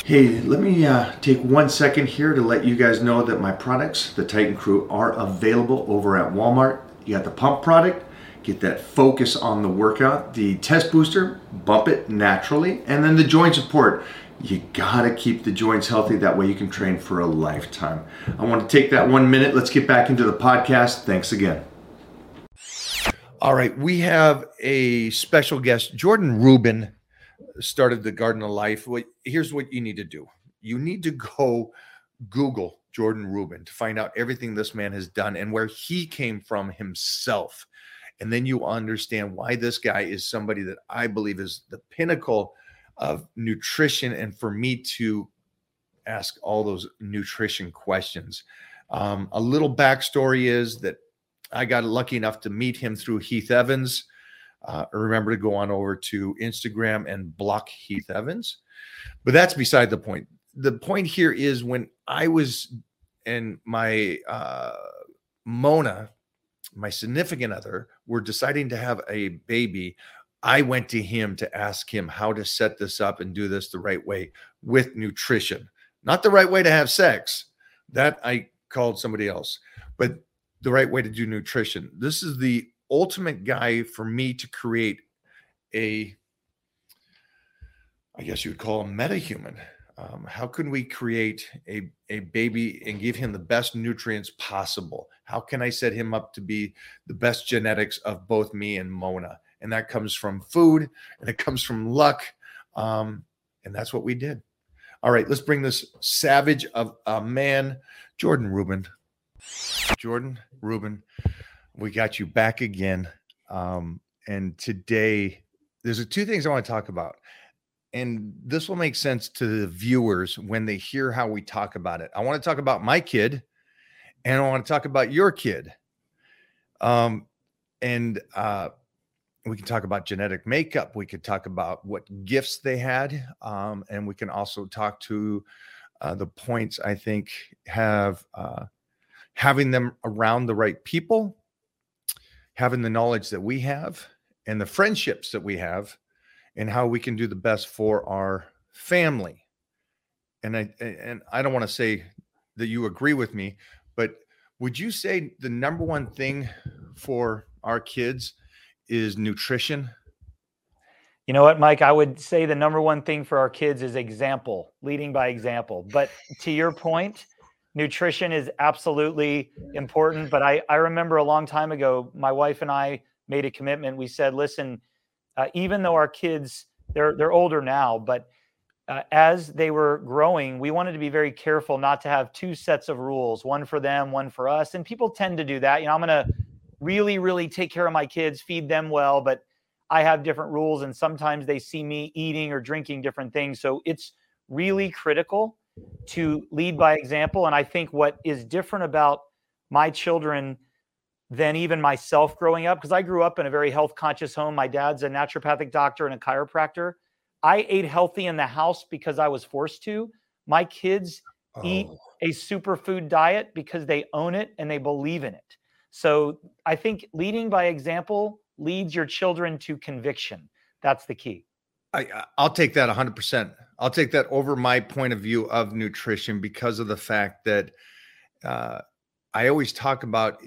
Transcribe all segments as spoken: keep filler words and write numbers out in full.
Hey, let me uh, take one second here to let you guys know that my products, the Titan Crew, are available over at Walmart. You got the pump product, get that focus on the workout, the test booster, bump it naturally, and then the joint support. You gotta keep the joints healthy, that way you can train for a lifetime. I want to take that one minute. Let's get back into the podcast. Thanks again. All right, we have a special guest, Jordan Rubin. Started the Garden of Life. Here's what you need to do. You need to go Google Jordan Rubin to find out everything this man has done and where he came from himself. And then you understand why this guy is somebody that I believe is the pinnacle of nutrition. And for me to ask all those nutrition questions. Um, a little backstory is that I got lucky enough to meet him through Heath Evans. Uh, remember to go on over to Instagram and block Heath Evans. But that's beside the point. The point here is when I was and my uh, Mona, my significant other, were deciding to have a baby, I went to him to ask him how to set this up and do this the right way with nutrition. Not the right way to have sex. That I called somebody else. But the right way to do nutrition. This is the ultimate guy for me to create a, I guess you would call him metahuman. Um, how can we create a, a baby and give him the best nutrients possible? How can I set him up to be the best genetics of both me and Mona? And that comes from food and it comes from luck. Um, and that's what we did. All right, let's bring this savage of a man, Jordan Rubin. Jordan Rubin. We got you back again. Um, and today, there's two things I want to talk about. And this will make sense to the viewers when they hear how we talk about it. I want to talk about my kid, and I want to talk about your kid. Um, and uh, we can talk about genetic makeup. We could talk about what gifts they had. Um, and we can also talk to uh, the points I think have uh, having them around the right people, having the knowledge that we have and the friendships that we have and how we can do the best for our family. And I, and I don't want to say that you agree with me, but would you say the number one thing for our kids is nutrition? You know what, Mike, I would say the number one thing for our kids is example, leading by example. But to your point, nutrition is absolutely important, but I, I remember a long time ago, my wife and I made a commitment. We said, listen, uh, even though our kids, they're they're older now, but uh, as they were growing, we wanted to be very careful not to have two sets of rules, one for them, one for us. And people tend to do that. You know, I'm going to really, really take care of my kids, feed them well, but I have different rules. And sometimes they see me eating or drinking different things. So it's really critical to lead by example. And I think what is different about my children than even myself growing up, because I grew up in a very health conscious home. My dad's a naturopathic doctor and a chiropractor. I ate healthy in the house because I was forced to. My kids oh. eat a superfood diet because they own it and they believe in it. So I think leading by example leads your children to conviction. That's the key. I, I'll take that one hundred percent. I'll take that over my point of view of nutrition because of the fact that uh, I always talk about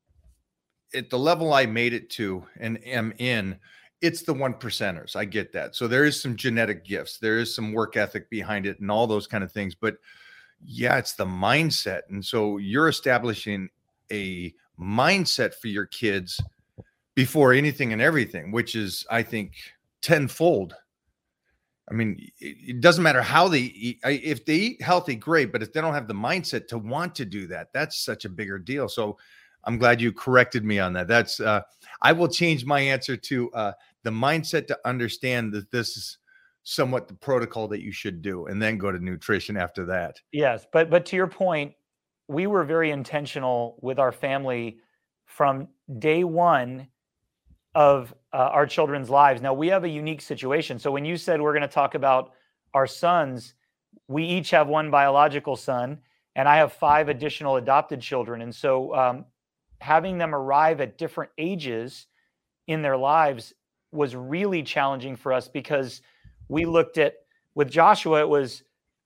at the level I made it to and am in, it's the one percenters. I get that. So there is some genetic gifts. There is some work ethic behind it and all those kind of things. But yeah, it's the mindset. And so you're establishing a mindset for your kids before anything and everything, which is, I think, tenfold. I mean, it doesn't matter how they eat. If they eat healthy, great. But if they don't have the mindset to want to do that, that's such a bigger deal. So I'm glad you corrected me on that. That's uh, I will change my answer to uh, the mindset to understand that this is somewhat the protocol that you should do, and then go to nutrition after that. Yes, but but to your point, we were very intentional with our family from day one of uh, our children's lives. Now, we have a unique situation. So when you said we're going to talk about our sons, we each have one biological son, and I have five additional adopted children. And so um, having them arrive at different ages in their lives was really challenging for us because we looked at, with Joshua, it was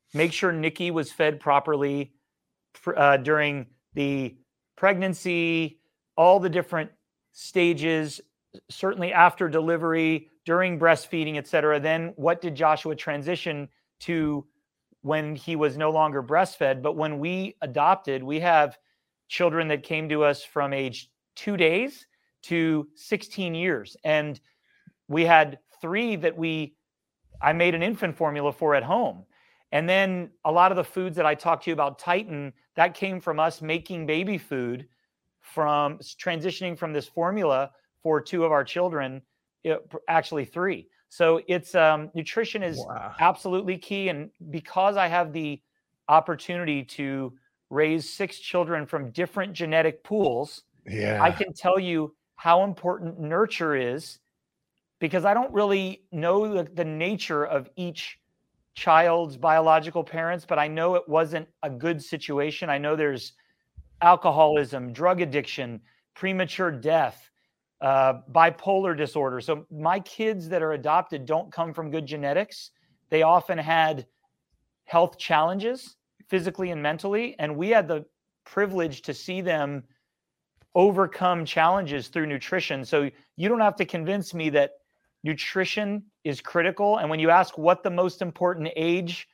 make sure Nikki was fed properly uh, during the pregnancy, all the different stages, certainly after delivery, during breastfeeding, et cetera. Then what did Joshua transition to when he was no longer breastfed? But when we adopted, we have children that came to us from age two days to sixteen years. And we had three that we, I made an infant formula for at home. And then a lot of the foods that I talked to you about Titan, that came from us making baby food, from transitioning from this formula for two of our children, it, actually three. So it's um, nutrition is wow. absolutely key. And because I have the opportunity to raise six children from different genetic pools, yeah. I can tell you how important nurture is, because I don't really know the, the nature of each child's biological parents, but I know it wasn't a good situation. I know there's alcoholism, drug addiction, premature death, uh, bipolar disorder. So my kids that are adopted don't come from good genetics. They often had health challenges, physically and mentally, and we had the privilege to see them overcome challenges through nutrition. So you don't have to convince me that nutrition is critical. And when you ask what the most important age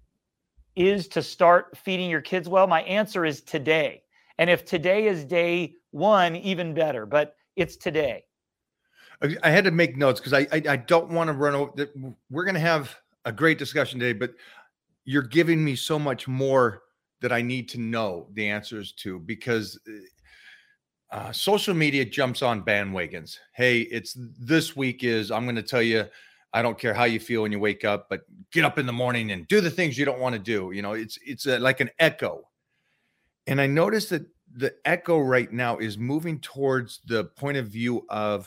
is to start feeding your kids well, my answer is today. And if today is day one, even better, but it's today. I had to make notes because I, I I don't want to run over. We're going to have a great discussion today, but you're giving me so much more that I need to know the answers to, because uh, social media jumps on bandwagons. Hey, it's this week is, I'm going to tell you, I don't care how you feel when you wake up, but get up in the morning and do the things you don't want to do. You know, it's, it's a, like an echo. And I noticed that the echo right now is moving towards the point of view of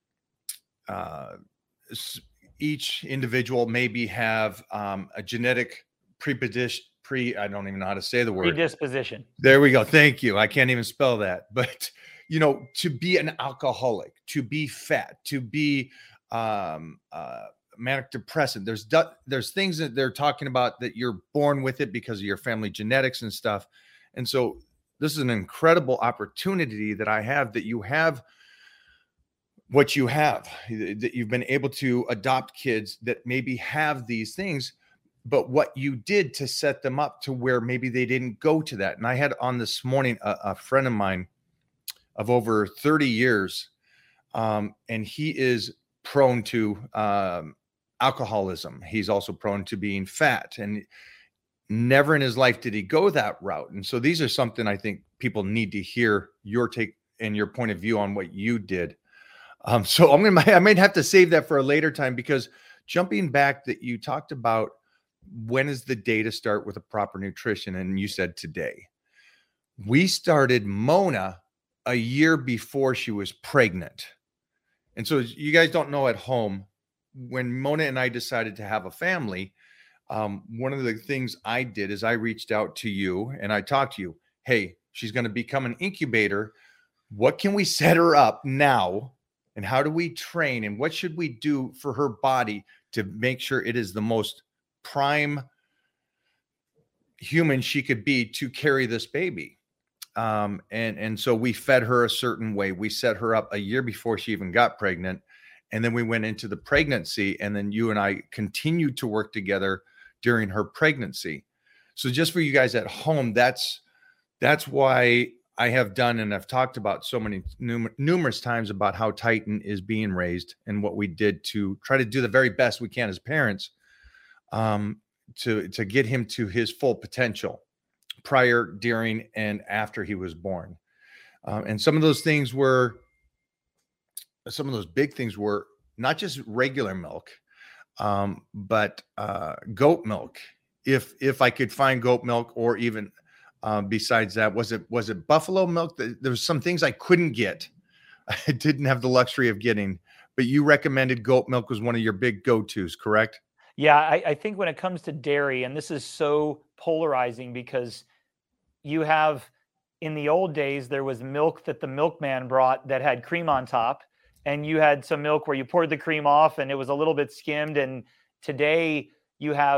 uh, each individual maybe have um, a genetic predisposition, pre, I don't even know how to say the word. Predisposition. There we go. Thank you. I can't even spell that. But, you know, to be an alcoholic, to be fat, to be um, uh, manic depressant, there's, there's things that they're talking about that you're born with it because of your family genetics and stuff. And so this is an incredible opportunity that I have, that you have what you have, that you've been able to adopt kids that maybe have these things, but what you did to set them up to where maybe they didn't go to that. And I had on this morning a, a friend of mine of over thirty years, um, and he is prone to um, alcoholism. He's also prone to being fat, and never in his life did he go that route. And so these are something I think people need to hear your take and your point of view on what you did. Um, so I'm gonna, I might have to save that for a later time, because jumping back, that you talked about, when is the day to start with a proper nutrition? And you said today. We started Mona a year before she was pregnant. And so you guys don't know at home, when Mona and I decided to have a family, um, one of the things I did is I reached out to you and I talked to you. Hey, she's going to become an incubator. What can we set her up now? And how do we train? And what should we do for her body to make sure it is the most prime human she could be to carry this baby? Um, and, and so we fed her a certain way. We set her up a year before she even got pregnant. And then we went into the pregnancy, and then you and I continued to work together during her pregnancy. So just for you guys at home, that's, that's why I have done, and I've talked about so many num- numerous times about how Titan is being raised and what we did to try to do the very best we can as parents, um, to, to get him to his full potential prior, during, and after he was born. Um, and some of those things were, some of those big things were not just regular milk, um, but uh, goat milk. If, if I could find goat milk, or even um, besides that, was it, was it buffalo milk? There was some things I couldn't get. I didn't have the luxury of getting, but you recommended goat milk was one of your big go-tos, correct? Yeah, I, I think when it comes to dairy, and this is so polarizing, because you have, in the old days, there was milk that the milkman brought that had cream on top, and you had some milk where you poured the cream off and it was a little bit skimmed. And today you have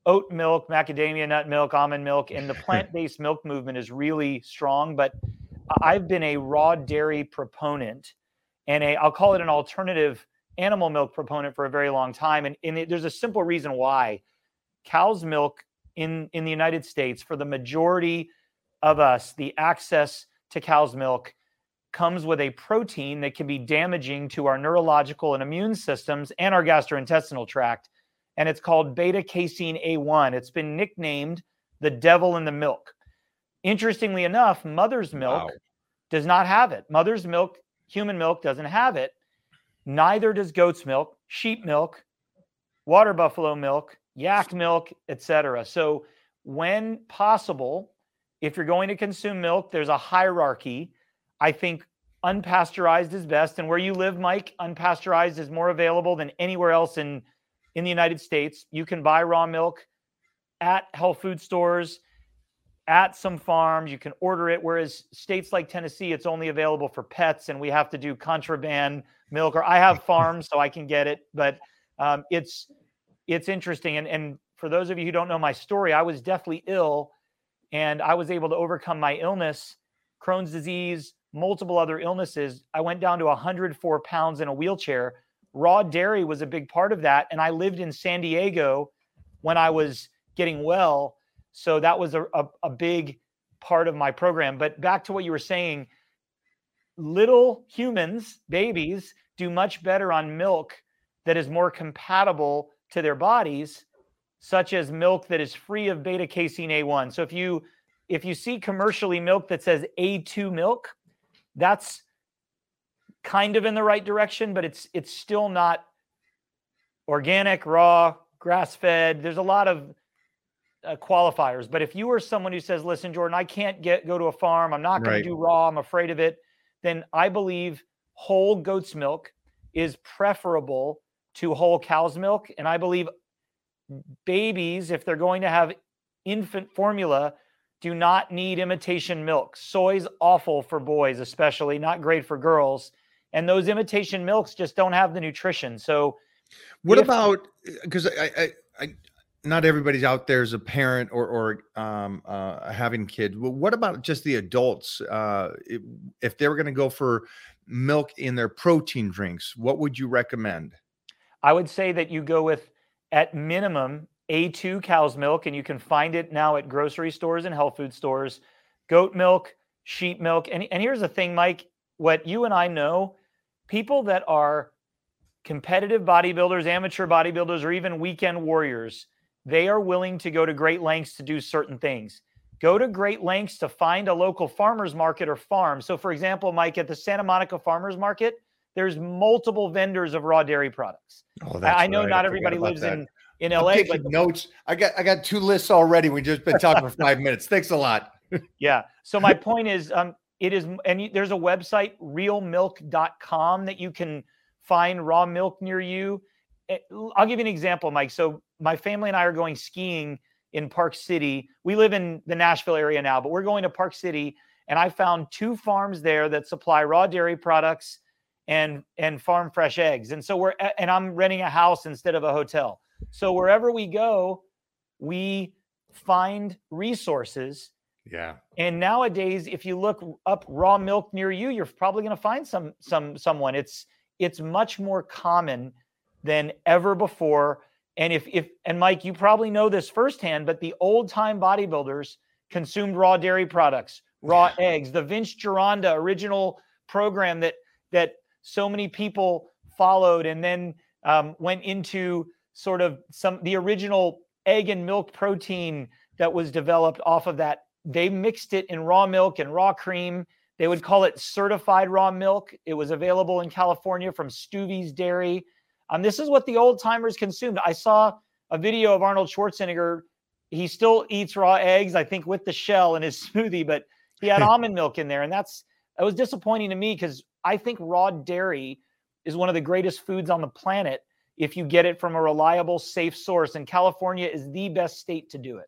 oat milk, macadamia nut milk, almond milk, and the plant-based milk movement is really strong. But I've been a raw dairy proponent and a, I'll call it an alternative animal milk proponent for a very long time. And, and it, there's a simple reason why. Cow's milk in, in the United States, for the majority of us, the access to cow's milk comes with a protein that can be damaging to our neurological and immune systems and our gastrointestinal tract. And it's called beta-casein A one. It's been nicknamed the devil in the milk. Interestingly enough, mother's milk wow. does not have it. Mother's milk, human milk, doesn't have it. Neither does goat's milk, sheep milk, water buffalo milk, yak milk, et cetera. So when possible, if you're going to consume milk, there's a hierarchy. I think unpasteurized is best. And where you live, Mike, unpasteurized is more available than anywhere else in, in the United States. You can buy raw milk at health food stores, at some farms. You can order it, whereas states like Tennessee, it's only available for pets, and we have to do contraband milk. Or I have farms, so I can get it. But um, it's it's interesting. And, and for those of you who don't know my story, I was deathly ill, and I was able to overcome my illness, Crohn's disease, multiple other illnesses. I went down to one hundred four pounds in a wheelchair. Raw dairy was a big part of that. And I lived in San Diego when I was getting well. So that was a, a, a big part of my program. But back to what you were saying, little humans, babies, do much better on milk that is more compatible to their bodies, such as milk that is free of beta-casein A one. So if you if you see commercially milk that says A two milk, that's kind of in the right direction, but it's it's still not organic, raw, grass-fed. There's a lot of uh, qualifiers. But if you are someone who says, listen, Jordan, I can't get go to a farm, I'm not going Right. to do raw, I'm afraid of it, then I believe whole goat's milk is preferable to whole cow's milk. And I believe babies, if they're going to have infant formula, do not need imitation milk. Soy's awful for boys, especially, not great for girls. And those imitation milks just don't have the nutrition. So what if, about, because I, I, I, not everybody's out there as a parent or, or um, uh, having kids. Well, what about just the adults? Uh, if, if they were going to go for milk in their protein drinks, what would you recommend? I would say that you go with, at minimum, A two cow's milk, and you can find it now at grocery stores and health food stores, goat milk, sheep milk. And, and here's the thing, Mike, what you and I know, people that are competitive bodybuilders, amateur bodybuilders, or even weekend warriors, they are willing to go to great lengths to do certain things. Go to great lengths to find a local farmer's market or farm. So for example, Mike, at the Santa Monica Farmers Market, there's multiple vendors of raw dairy products. Oh, that's I know right. not I everybody forgot about lives that. in, in I'm L A, taking but notes. I got, I got two lists already. We've just been talking for five minutes. Thanks a lot. yeah. So my point is, um, it is, and you, there's a website, real milk dot com, that you can find raw milk near you. It, I'll give you an example, Mike. So my family and I are going skiing in Park City. We live in the Nashville area now, but we're going to Park City, and I found two farms there that supply raw dairy products and and farm fresh eggs. And so we're, and I'm renting a house instead of a hotel. So wherever we go, we find resources. Yeah. And nowadays, if you look up raw milk near you, you're probably going to find some some someone. It's it's much more common than ever before. And if if and Mike, you probably know this firsthand, but the old time bodybuilders consumed raw dairy products, raw eggs. The Vince Gironda original program that that so many people followed, and then um, went into sort of some the original egg and milk protein that was developed off of that. They mixed it in raw milk and raw cream. They would call it certified raw milk. It was available in California from Stuvie's Dairy. Um, this is what the old timers consumed. I saw a video of Arnold Schwarzenegger. He still eats raw eggs, I think, with the shell in his smoothie, but he had almond milk in there. And that's, that was disappointing to me, because I think raw dairy is one of the greatest foods on the planet if you get it from a reliable, safe source. And California is the best state to do it.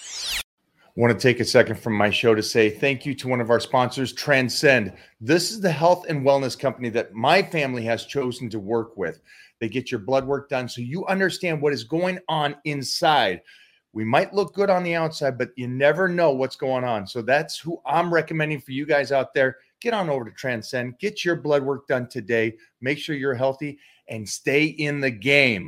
I want to take a second from my show to say thank you to one of our sponsors, Transcend. This is the health and wellness company that my family has chosen to work with. They get your blood work done so you understand what is going on inside. We might look good on the outside, but you never know what's going on. So that's who I'm recommending for you guys out there. Get on over to Transcend, get your blood work done today. Make sure you're healthy and stay in the game.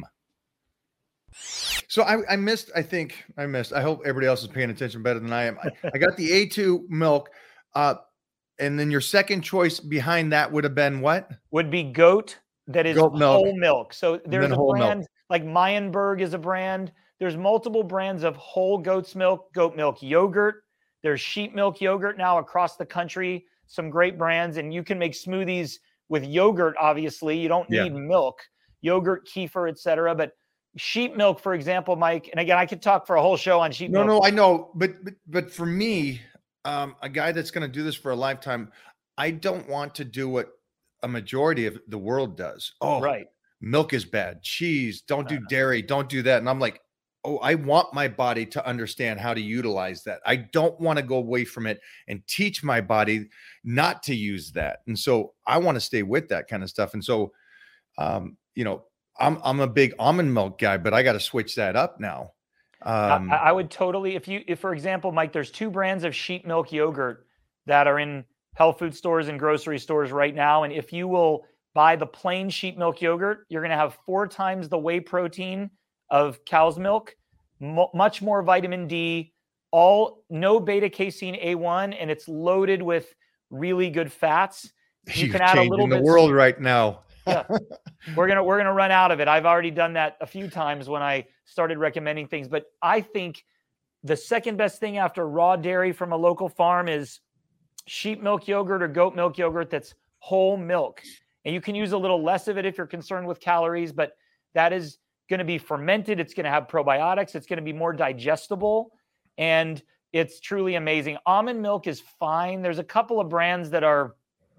So I, I missed, I think I missed, I hope everybody else is paying attention better than I am. I, I got the A two milk. Uh, and then your second choice behind that would have been what? Would be goat that is Goat milk. whole milk. So there's a whole brand milk. like Meyenberg is a brand. There's multiple brands of whole goat's milk, goat milk yogurt. There's sheep milk yogurt now across the country. Some great brands. And you can make smoothies with yogurt, obviously. You don't need Yeah. milk, yogurt, kefir, et cetera. But sheep milk, for example, Mike, and again, I could talk for a whole show on sheep No, milk. no, I know. But, but, but for me, um, a guy that's going to do this for a lifetime, I don't want to do what a majority of the world does. Oh, Right. milk is bad. Cheese, don't do dairy, don't do that. And I'm like, oh, I want my body to understand how to utilize that. I don't want to go away from it and teach my body not to use that. And so I want to stay with that kind of stuff. And so, um, you know, I'm, I'm a big almond milk guy, but I got to switch that up now. Um, I, I would totally, if you, if for example, Mike, there's two brands of sheep milk yogurt that are in health food stores and grocery stores right now. And if you will buy the plain sheep milk yogurt, you're going to have four times the whey protein of cow's milk, mo- much more vitamin D, all no beta casein A one, and it's loaded with really good fats. You You're can add a little changing the bit. world right now. Yeah. We're gonna we're gonna run out of it. I've already done that a few times when I started recommending things. But I think the second best thing after raw dairy from a local farm is sheep milk yogurt or goat milk yogurt that's whole milk. And you can use a little less of it if you're concerned with calories, but that is going to be fermented. It's going to have probiotics. It's going to be more digestible. And it's truly amazing. Almond milk is fine. There's a couple of brands that are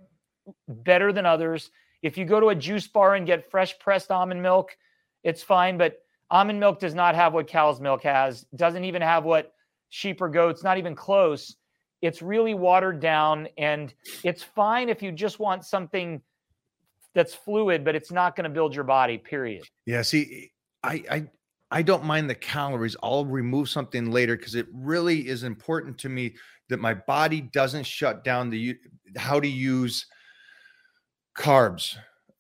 better than others. If you go to a juice bar and get fresh pressed almond milk, it's fine. But almond milk does not have what cow's milk has. Doesn't even have what sheep or goats, not even close. It's really watered down, and it's fine if you just want something that's fluid, but it's not going to build your body, period. Yeah. See, I, I, I don't mind the calories. I'll remove something later because it really is important to me that my body doesn't shut down the how to use carbs,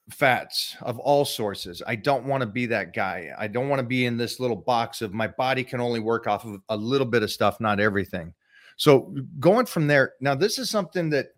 fats of all sources. I don't want to be that guy. I don't want to be in this little box of my body can only work off of a little bit of stuff, not everything. So going from there, now this is something that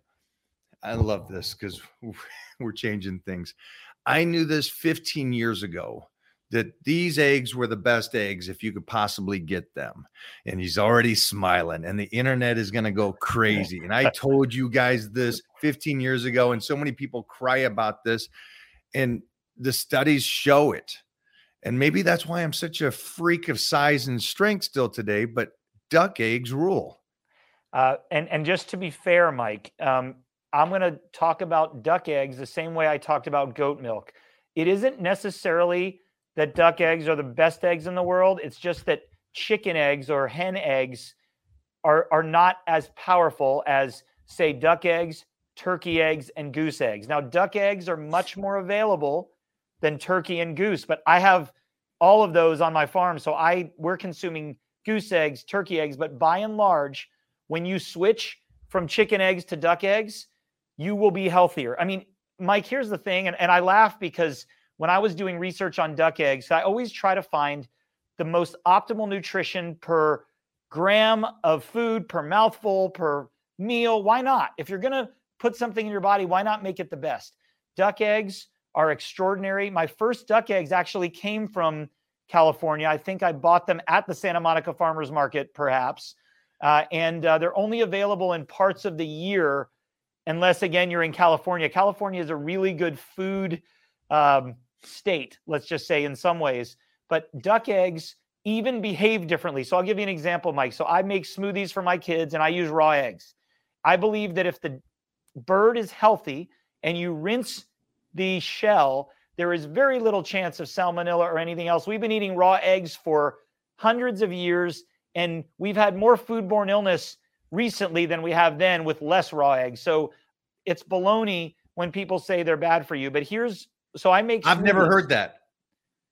I love this because we're changing things. I knew this fifteen years ago that these eggs were the best eggs if you could possibly get them. And he's already smiling and the internet is going to go crazy. And I told you guys this fifteen years ago, and so many people cry about this, and the studies show it. And maybe that's why I'm such a freak of size and strength still today, but duck eggs rule. Uh, and, and just to be fair, Mike, um, I'm going to talk about duck eggs the same way I talked about goat milk. It isn't necessarily that duck eggs are the best eggs in the world. It's just that chicken eggs or hen eggs are, are not as powerful as, say, duck eggs, turkey eggs, and goose eggs. Now, duck eggs are much more available than turkey and goose, but I have all of those on my farm. So I we're consuming goose eggs, turkey eggs, but by and large, when you switch from chicken eggs to duck eggs, you will be healthier. I mean, Mike, here's the thing, and, and I laugh because when I was doing research on duck eggs, I always try to find the most optimal nutrition per gram of food, per mouthful, per meal. Why not? If you're going to put something in your body, why not make it the best? Duck eggs are extraordinary. My first duck eggs actually came from California. I think I bought them at the Santa Monica Farmers Market, perhaps. Uh, and uh, they're only available in parts of the year, unless, again, you're in California. California is a really good food um, state, let's just say, in some ways. But duck eggs even behave differently. So I'll give you an example, Mike. So I make smoothies for my kids, and I use raw eggs. I believe that if the bird is healthy and you rinse the shell, there is very little chance of salmonella or anything else. We've been eating raw eggs for hundreds of years, and we've had more foodborne illness recently than we have then with less raw eggs. So it's baloney when people say they're bad for you. But here's, so I make I've never smoothies. heard that.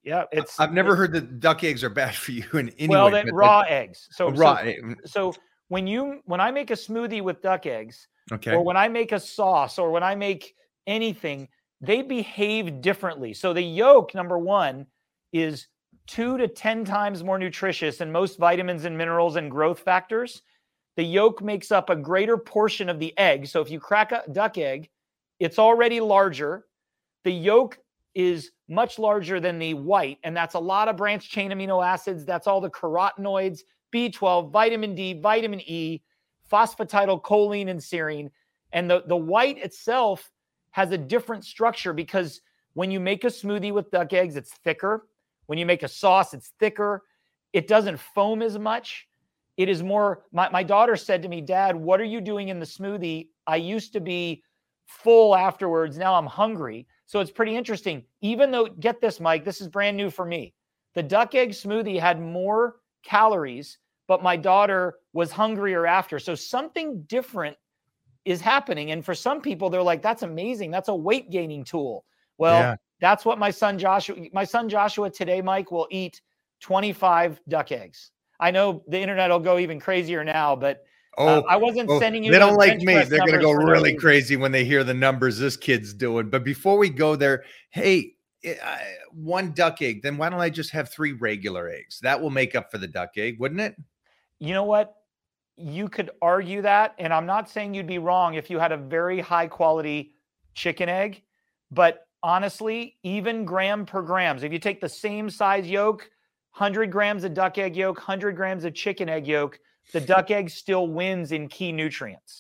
Yeah, it's. I've never it, heard that duck eggs are bad for you in any well, way. that but raw that- eggs. So raw. So, egg- so when you when I make a smoothie with duck eggs, Okay. or when I make a sauce, or when I make anything, they behave differently. So the yolk, number one, is two to ten times more nutritious than most vitamins and minerals and growth factors. The yolk makes up a greater portion of the egg. So if you crack a duck egg, it's already larger. The yolk is much larger than the white, and that's a lot of branched chain amino acids. That's all the carotenoids, B twelve, vitamin D, vitamin E, phosphatidylcholine, and serine. And the, the white itself has a different structure because when you make a smoothie with duck eggs, it's thicker. When you make a sauce, it's thicker. It doesn't foam as much. It is more, my, my daughter said to me, Dad, what are you doing in the smoothie? I used to be full afterwards. Now I'm hungry. So it's pretty interesting. Even though, get this, Mike, this is brand new for me. The duck egg smoothie had more calories, but my daughter was hungrier after. So something different is happening. And for some people, they're like, that's amazing. That's a weight gaining tool. Well, Yeah. that's what my son Joshua, my son Joshua today, Mike, will eat twenty-five duck eggs. I know the internet will go even crazier now, but Oh, uh, I wasn't oh, sending you. They don't those like bench me. press They're going to numbers go for no really reason. crazy when they hear the numbers this kid's doing. But before we go there, hey, I, one duck egg, then why don't I just have three regular eggs? That will make up for the duck egg, wouldn't it? You know what? You could argue that, and I'm not saying you'd be wrong if you had a very high quality chicken egg, but honestly, even gram per grams, if you take the same size yolk, one hundred grams of duck egg yolk, one hundred grams of chicken egg yolk, the duck egg still wins in key nutrients.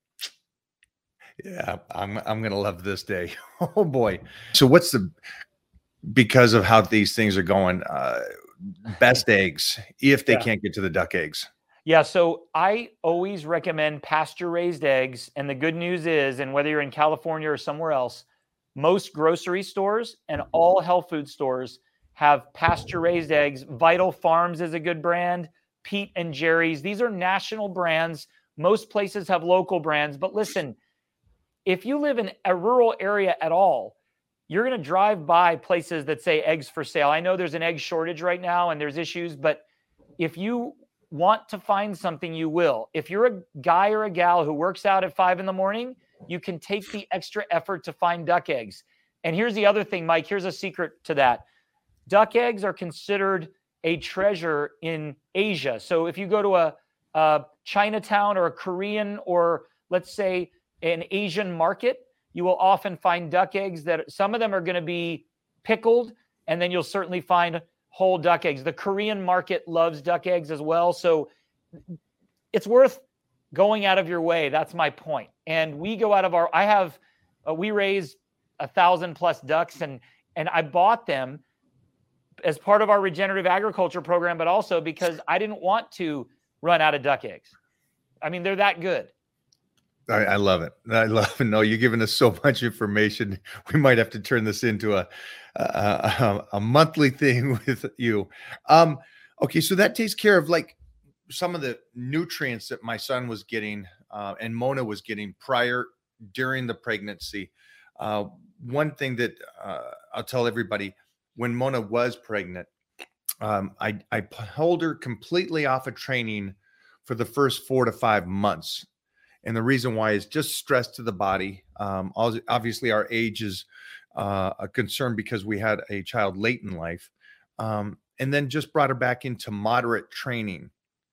Yeah, I'm I'm gonna love this day. Oh boy. So what's the, because of how these things are going, uh best eggs if they Yeah. can't get to the duck eggs? Yeah, so I always recommend pasture raised eggs. And the good news is, and whether you're in California or somewhere else, most grocery stores and all health food stores have pasture raised eggs. Vital Farms is a good brand. Pete and Jerry's. These are national brands. Most places have local brands. But listen, if you live in a rural area at all, you're going to drive by places that say eggs for sale. I know there's an egg shortage right now and there's issues, but if you want to find something, you will. If you're a guy or a gal who works out at five in the morning, you can take the extra effort to find duck eggs. And here's the other thing, Mike, here's a secret to that. Duck eggs are considered a treasure in Asia. So if you go to a, a Chinatown or a Korean, or let's say an Asian market, you will often find duck eggs that some of them are going to be pickled, and then you'll certainly find whole duck eggs. The Korean market loves duck eggs as well. So it's worth going out of your way. That's my point. And we go out of our, I have, uh, we raise a thousand plus ducks, and, and I bought them as part of our regenerative agriculture program, but also because I didn't want to run out of duck eggs. I mean, they're that good. I, I love it. I love it. No, you're giving us so much information. We might have to turn this into a a, a, a monthly thing with you. Um, okay, so that takes care of like some of the nutrients that my son was getting uh, and Mona was getting prior, during the pregnancy. Uh, one thing that uh, I'll tell everybody, when Mona was pregnant, um, I, I pulled her completely off of training for the first four to five months. And the reason why is just stress to the body. Um, obviously, our age is uh, a concern because we had a child late in life. Um, and then just brought her back into moderate training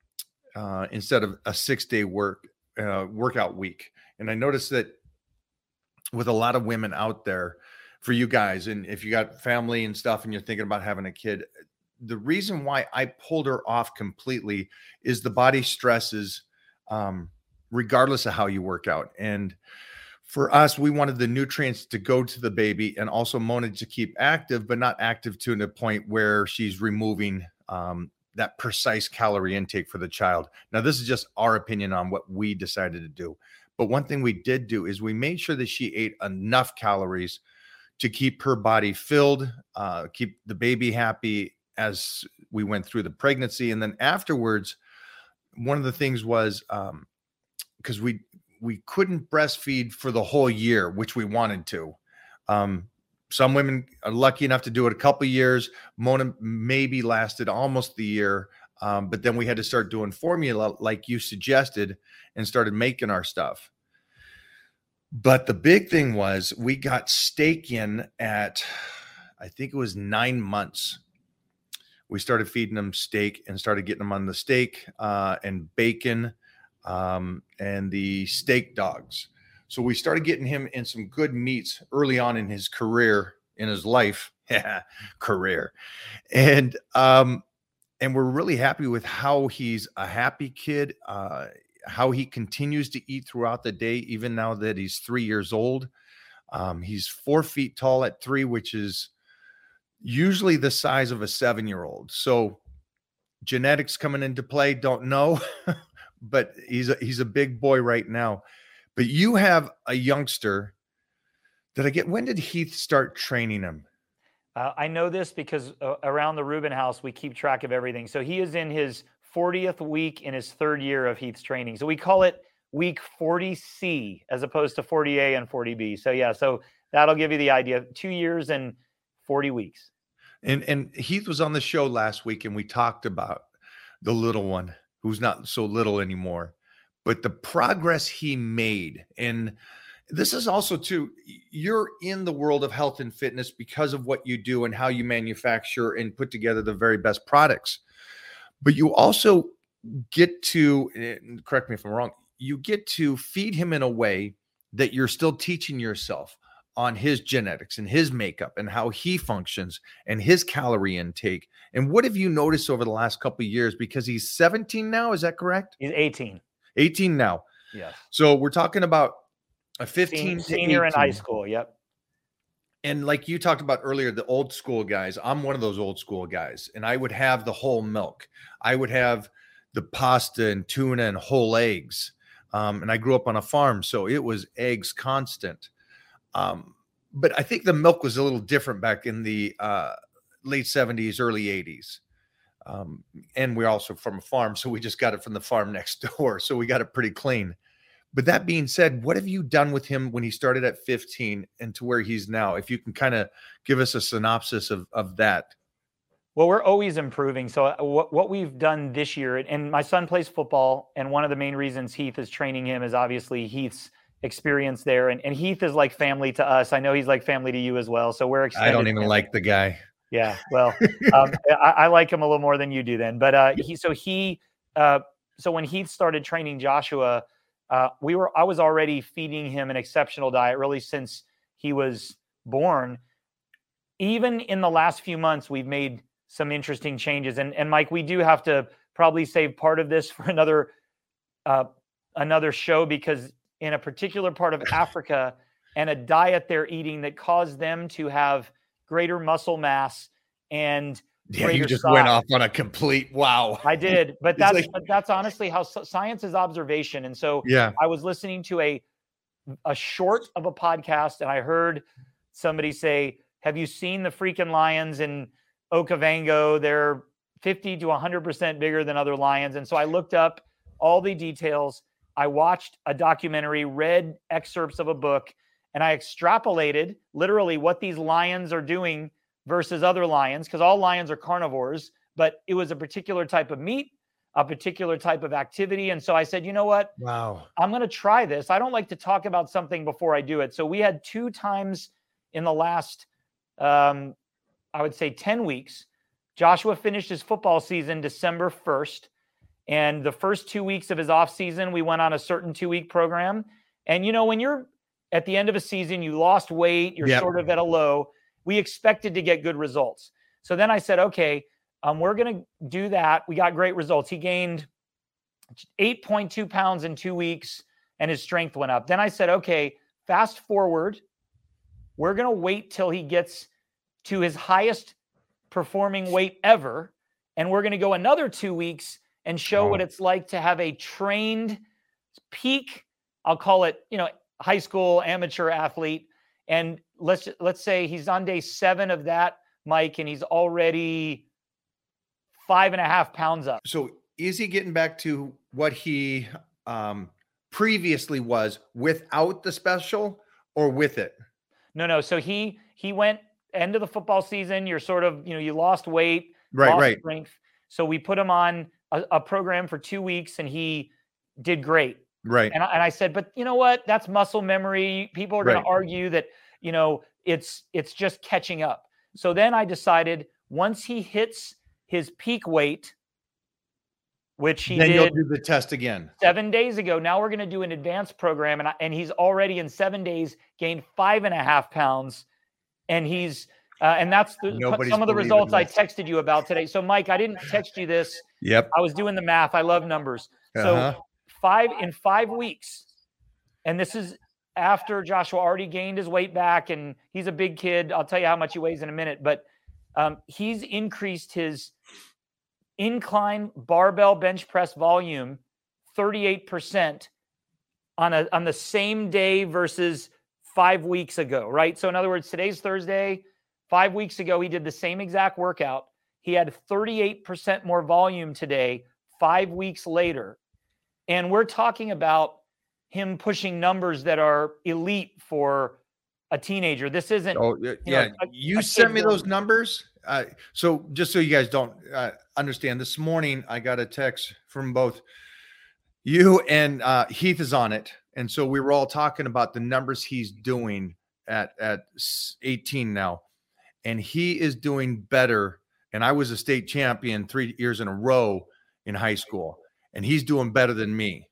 uh, instead of a six-day work uh, workout week. And I noticed that with a lot of women out there, for you guys, and if you got family and stuff and you're thinking about having a kid, the reason why I pulled her off completely is the body stresses um, regardless of how you work out. And for us, we wanted the nutrients to go to the baby and also Mona to keep active, but not active to the point where she's removing um, that precise calorie intake for the child. Now, this is just our opinion on what we decided to do. But one thing we did do is we made sure that she ate enough calories to keep her body filled, uh, keep the baby happy as we went through the pregnancy. And then afterwards, one of the things was um, because we we couldn't breastfeed for the whole year, which we wanted to. Um, some women are lucky enough to do it a couple of years. Mona maybe lasted almost the year. Um, but then we had to start doing formula like you suggested and started making our stuff. But the big thing was we got steak in at, I think it was nine months. We started feeding them steak and started getting them on the steak uh, and bacon um, and the steak dogs. So we started getting him in some good meats early on in his career, in his life, career. And, um, and we're really happy with how he's a happy kid, uh, how he continues to eat throughout the day, even now that he's three years old. Um, he's four feet tall at three, which is usually the size of a seven-year-old. So genetics coming into play, don't know, but he's a, he's a big boy right now. But you have a youngster that I get. When did Heath start training him? Uh, I know this because uh, around the Rubin house, we keep track of everything. So he is in his fortieth week in his third year of Heath's training. So we call it week forty C as opposed to forty A and forty B. So yeah, so that'll give you the idea. Two years and forty weeks. And and Heath was on the show last week, and we talked about the little one who's not so little anymore, but the progress he made. And this is also too, you're in the world of health and fitness because of what you do and how you manufacture and put together the very best products. But you also get to, correct me if I'm wrong, you get to feed him in a way that you're still teaching yourself on his genetics and his makeup and how he functions and his calorie intake. And what have you noticed over the last couple of years? Because he's seventeen now, is that correct? He's eighteen. eighteen now. Yes. So we're talking about a fifteen senior in high school. Yep. And like you talked about earlier, the old school guys, I'm one of those old school guys, and I would have the whole milk. I would have the pasta and tuna and whole eggs. Um, and I grew up on a farm, so it was eggs constant. Um, but I think the milk was a little different back in the uh, late seventies, early eighties. Um, and we're also from a farm, so we just got it from the farm next door. So we got it pretty clean. But that being said, what have you done with him when he started at fifteen and to where he's now? If you can kind of give us a synopsis of, of that. Well, we're always improving. So what, what we've done this year, and my son plays football, and one of the main reasons Heath is training him is obviously Heath's experience there. And, and Heath is like family to us. I know he's like family to you as well. So we're excited. I don't even like the guy. Yeah, well, um, I, I like him a little more than you do then. But uh, he, so he, uh, so when Heath started training Joshua, uh, we were, I was already feeding him an exceptional diet really since he was born. Even in the last few months, we've made some interesting changes. And, and Mike, we do have to probably save part of this for another, uh, another show, because in a particular part of Africa and a diet they're eating that caused them to have greater muscle mass and yeah, you just size. Went off on a complete wow. I did, but that's like, but that's honestly how science is observation. And so yeah, I was listening to a a short of a podcast, and I heard somebody say, "Have you seen the freaking lions in Okavango? They're fifty to one hundred percent bigger than other lions." And so I looked up all the details. I watched a documentary, read excerpts of a book, and I extrapolated literally what these lions are doing versus other lions, because all lions are carnivores, but it was a particular type of meat, a particular type of activity. And so I said, you know what? Wow. I'm going to try this. I don't like to talk about something before I do it. So we had two times in the last, um, I would say ten weeks. Joshua finished his football season December first. And the first two weeks of his off season, we went on a certain two week program. And, you know, when you're at the end of a season, you lost weight, you're yep. sort of at a low, we expected to get good results. So then I said, okay, um, we're going to do that. We got great results. He gained eight point two pounds in two weeks and his strength went up. Then I said, okay, fast forward. We're going to wait till he gets to his highest performing weight ever. And we're going to go another two weeks and show oh. what it's like to have a trained peak, I'll call it, you know, high school amateur athlete. And let's let's say he's on day seven of that, Mike, and he's already five and a half pounds up. So is he getting back to what he um, previously was without the special or with it? no, no. So he he went end of the football season. You're sort of, you know, you lost weight, Right, lost right. strength. So we put him on a, a program for two weeks, and he did great. Right. And I, and I said, but you know what? That's muscle memory. People are going Right. to argue that, you know, it's it's just catching up. So then I decided once he hits his peak weight, which he then did you'll do the test again. seven days ago. Now we're going to do an advanced program, and I, and he's already in seven days gained five and a half pounds, and he's uh, and that's the, Nobody's some of the believing results I this. texted you about today. So Mike, I didn't text you this. Yep. I was doing the math. I love numbers. Uh-huh. So five in five weeks, and this is after Joshua already gained his weight back, and he's a big kid. I'll tell you how much he weighs in a minute, but um, he's increased his incline barbell bench press volume thirty-eight percent on a on the same day versus five weeks ago, right? So in other words, today's Thursday. Five weeks ago, he did the same exact workout. He had thirty-eight percent more volume today, five weeks later. And we're talking about him pushing numbers that are elite for a teenager. This isn't. Oh, yeah. You, know, a, you a sent me born- those numbers. Uh, so just so you guys don't uh, understand, this morning I got a text from both you and uh, Heath is on it. And so we were all talking about the numbers he's doing at, at eighteen now. And he is doing better. And I was a state champion three years in a row in high school. And he's doing better than me.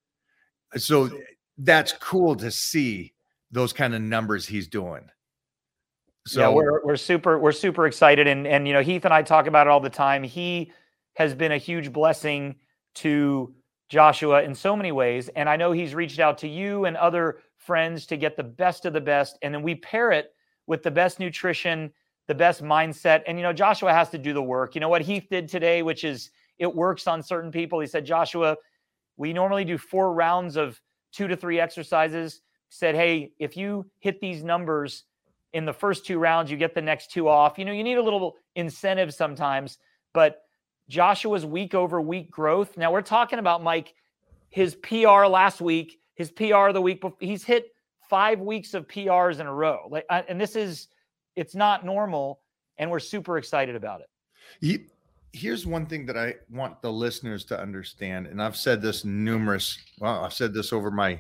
So that's cool to see those kind of numbers he's doing. So yeah, we're we're super we're super excited, and and you know Heath and I talk about it all the time. He has been a huge blessing to Joshua in so many ways, and I know he's reached out to you and other friends to get the best of the best, and then we pair it with the best nutrition, the best mindset, and you know Joshua has to do the work. You know what Heath did today, which is it works on certain people. He said, Joshua, we normally do four rounds of two to three exercises. He said, hey, if you hit these numbers in the first two rounds, you get the next two off. You know, you need a little incentive sometimes, but Joshua's week over week growth. Now we're talking about Mike, his P R last week, his P R the week before. He's hit five weeks of P Rs in a row. Like, and this is, it's not normal, and we're super excited about it. You, here's one thing that I want the listeners to understand, and I've said this numerous. Well, I've said this over my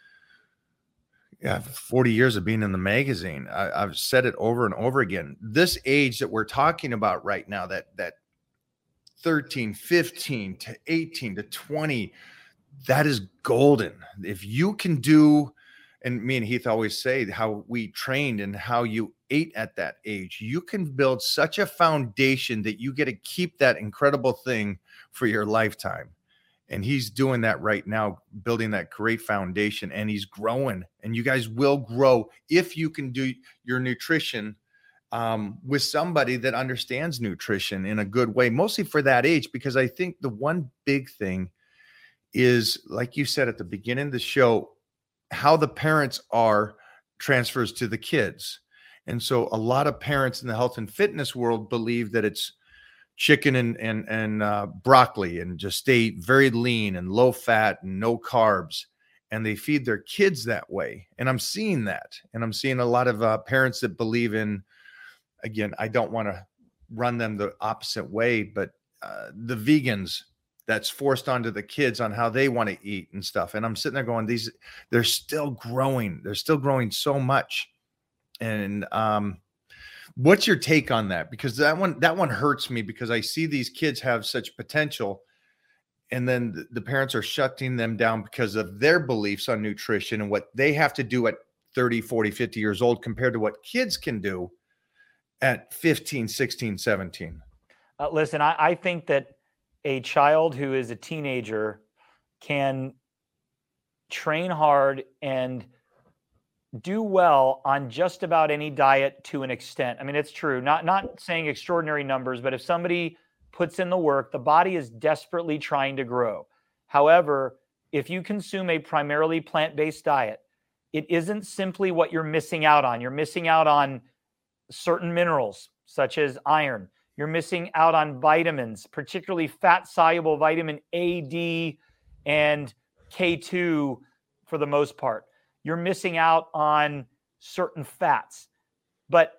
yeah forty years of being in the magazine. I, I've said it over and over again. This age that we're talking about right now, that that thirteen, fifteen to eighteen to twenty, that is golden. If you can do, and me and Heath always say how we trained and how you ate at that age, you can build such a foundation that you get to keep that incredible thing for your lifetime. And he's doing that right now, building that great foundation, and he's growing, and you guys will grow if you can do your nutrition um, with somebody that understands nutrition in a good way, mostly for that age. Because I think the one big thing is, like you said at the beginning of the show, how the parents are transfers to the kids. And so a lot of parents in the health and fitness world believe that it's chicken and and and uh, broccoli, and just stay very lean and low fat and no carbs, and they feed their kids that way. And I'm seeing that, and I'm seeing a lot of uh, parents that believe in, again, I don't want to run them the opposite way, but uh, the vegans that's forced onto the kids on how they want to eat and stuff. And I'm sitting there going, these, they're still growing. They're still growing so much. And um, what's your take on that? Because that one, that one hurts me, because I see these kids have such potential, and then the, the parents are shutting them down because of their beliefs on nutrition and what they have to do at thirty, forty, fifty years old compared to what kids can do at fifteen, sixteen, seventeen. Uh, listen, I, I think that a child who is a teenager can train hard and do well on just about any diet to an extent. I mean, it's true. Not not saying extraordinary numbers, but if somebody puts in the work, the body is desperately trying to grow. However, if you consume a primarily plant-based diet, it isn't simply what you're missing out on. You're missing out on certain minerals, such as iron. You're missing out on vitamins, particularly fat-soluble vitamin A, D, and K two for the most part. You're missing out on certain fats. But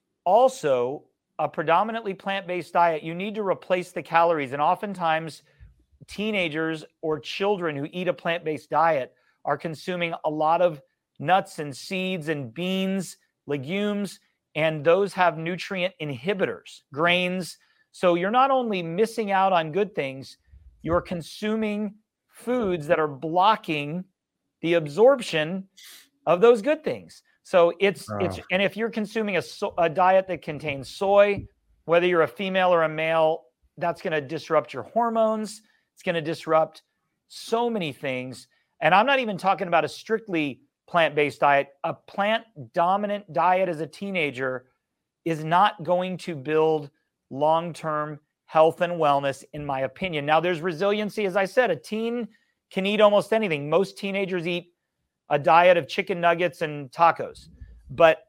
also, a predominantly plant-based diet, you need to replace the calories. And oftentimes, teenagers or children who eat a plant-based diet are consuming a lot of nuts and seeds and beans, legumes, and those have nutrient inhibitors, grains. So you're not only missing out on good things, you're consuming foods that are blocking the absorption of those good things. So it's, oh. it's, and if you're consuming a, so, a diet that contains soy, whether you're a female or a male, that's going to disrupt your hormones. It's going to disrupt so many things. And I'm not even talking about a strictly plant-based diet. A plant-dominant diet as a teenager is not going to build long-term health and wellness, in my opinion. Now, there's resiliency. As I said, a teen can eat almost anything. Most teenagers eat a diet of chicken nuggets and tacos. But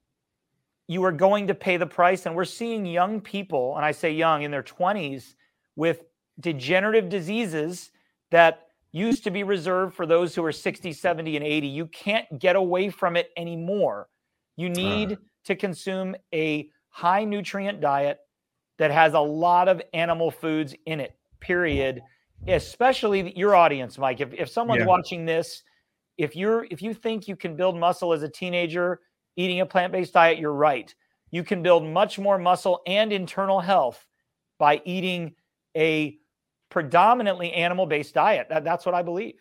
you are going to pay the price. And we're seeing young people, and I say young, in their twenties, with degenerative diseases that used to be reserved for those who are sixty, seventy, and eighty. You can't get away from it anymore. You need uh. to consume a high nutrient diet that has a lot of animal foods in it, period. Especially your audience, Mike. If, if someone's yeah. watching this, if you're if you think you can build muscle as a teenager eating a plant-based diet, you're right. You can build much more muscle and internal health by eating a predominantly animal-based diet. That, that's what I believe.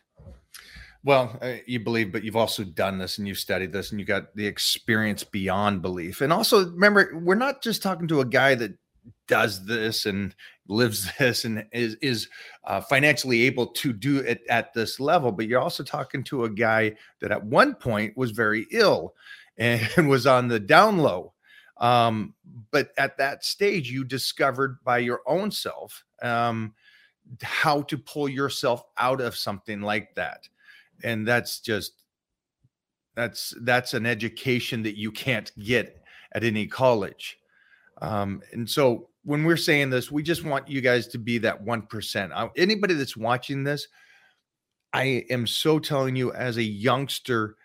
Well, uh, you believe, but you've also done this and you've studied this and you got the experience beyond belief. And also remember, we're not just talking to a guy that does this and lives this and is, is uh, financially able to do it at this level, but you're also talking to a guy that at one point was very ill and was on the down low. Um, but at that stage, you discovered by your own self um, how to pull yourself out of something like that. And that's just, that's, that's an education that you can't get at any college. Um, and so when we're saying this, we just want you guys to be that one percent. Uh, anybody that's watching this, I am so telling you as a youngster,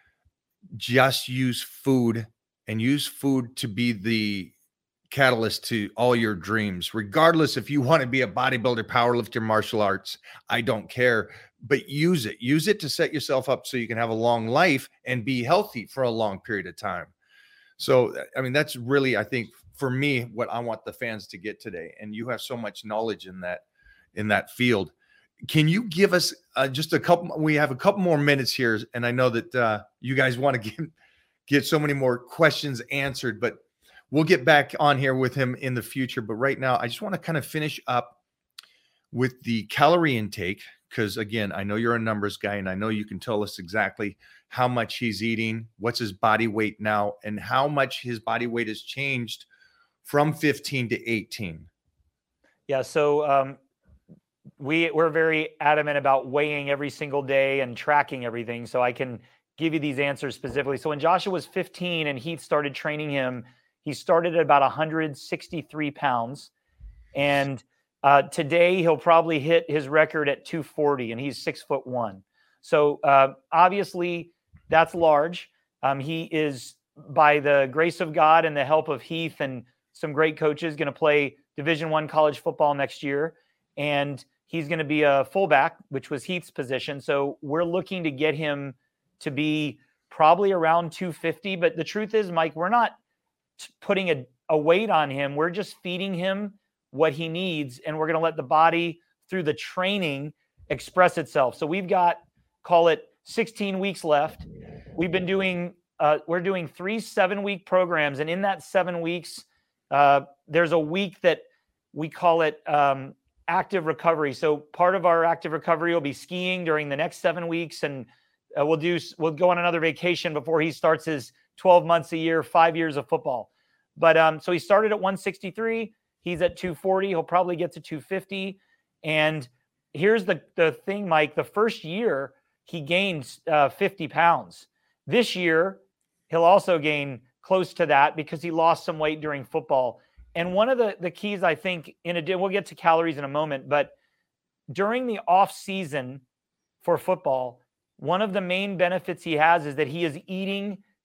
just use food and use food to be the catalyst to all your dreams, regardless if you want to be a bodybuilder, powerlifter, martial arts, I don't care, but use it, use it to set yourself up so you can have a long life and be healthy for a long period of time. So, I mean, that's really, I think for me, what I want the fans to get today. And you have so much knowledge in that, in that field. Can you give us uh, just a couple, we have a couple more minutes here. And I know that uh, you guys want to get, get so many more questions answered, but we'll get back on here with him in the future. But right now, I just want to kind of finish up with the calorie intake. Because again, I know you're a numbers guy and I know you can tell us exactly how much he's eating, what's his body weight now, and how much his body weight has changed from fifteen to eighteen. Yeah. So um, we, we're very adamant about weighing every single day and tracking everything. So I can give you these answers specifically. So when Joshua was fifteen and Heath started training him, he started at about one hundred sixty-three pounds. And uh, today he'll probably hit his record at two forty and he's six foot one. So uh, obviously that's large. Um, he is, by the grace of God and the help of Heath and some great coaches, going to play Division I college football next year. And he's going to be a fullback, which was Heath's position. So we're looking to get him to be probably around two fifty. But the truth is, Mike, we're not putting a, a weight on him. We're just feeding him what he needs. And we're going to let the body, through the training, express itself. So we've got, call it sixteen weeks left. We've been doing, uh, we're doing three seven week programs. And in that seven weeks, uh, there's a week that we call it um, active recovery. So part of our active recovery will be skiing during the next seven weeks. And uh, we'll do, we'll go on another vacation before he starts his twelve months a year, five years of football. But um, so he started at one sixty-three. He's at two forty. He'll probably get to two fifty. And here's the, the thing, Mike, the first year he gained uh, fifty pounds. This year, he'll also gain close to that because he lost some weight during football. And one of the, the keys, I think, in addition, we'll get to calories in a moment, but during the off season for football, one of the main benefits he has is that he is eating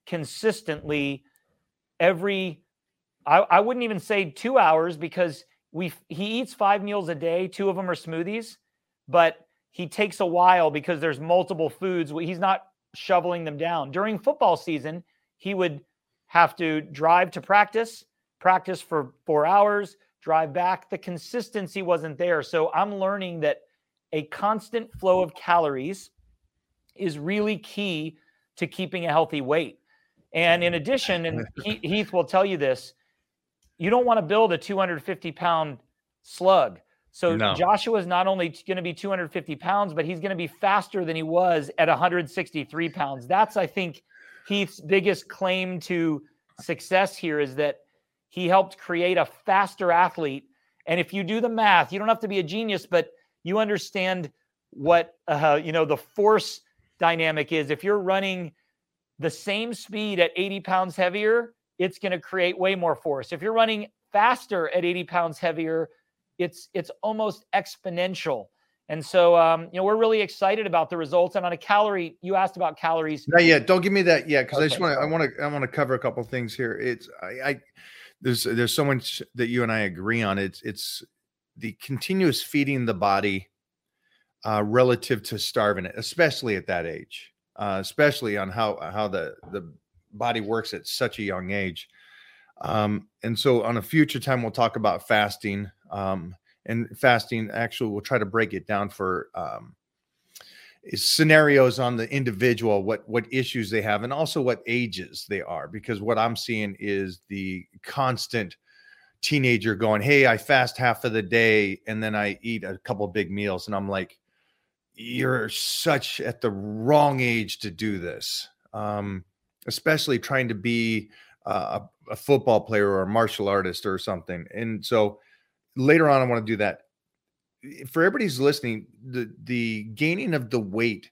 consistently every, I, I wouldn't even say two hours because we he eats five meals a day. Two of them are smoothies, but he takes a while because there's multiple foods. He's not shoveling them down. During football season, he would have to drive to practice, practice for four hours, drive back. The consistency wasn't there. So I'm learning that a constant flow of calories is really key to keeping a healthy weight. And in addition, and Heath will tell you this, you don't want to build a two hundred fifty pound slug. So no. Joshua is not only going to be two hundred fifty pounds, but he's going to be faster than he was at one hundred sixty-three pounds. That's, I think, Heath's biggest claim to success here is that he helped create a faster athlete. And if you do the math, you don't have to be a genius, but you understand what, uh, you know, the force dynamic is. If you're running the same speed at eighty pounds heavier, it's going to create way more force. If you're running faster at eighty pounds heavier, it's it's almost exponential. And so, um, you know, we're really excited about the results. And on a calorie, you asked about calories. Not yet. Don't give me that yet, because okay, I just want to. I want to. I want to cover a couple of things here. It's I, I. There's there's so much that you and I agree on. It's it's the continuous feeding the body uh, relative to starving it, especially at that age, uh, especially on how how the the body works at such a young age. Um, and so, on a future time, we'll talk about fasting. Um, And fasting, actually, we'll try to break it down for um, scenarios on the individual, what what issues they have, and also what ages they are. Because what I'm seeing is the constant teenager going, "Hey, I fast half of the day, and then I eat a couple of big meals," and I'm like, "You're such at the wrong age to do this." Um, especially trying to be uh, a, a football player or a martial artist or something, and so. Later on, I want to do that. For everybody who's listening, the, the gaining of the weight,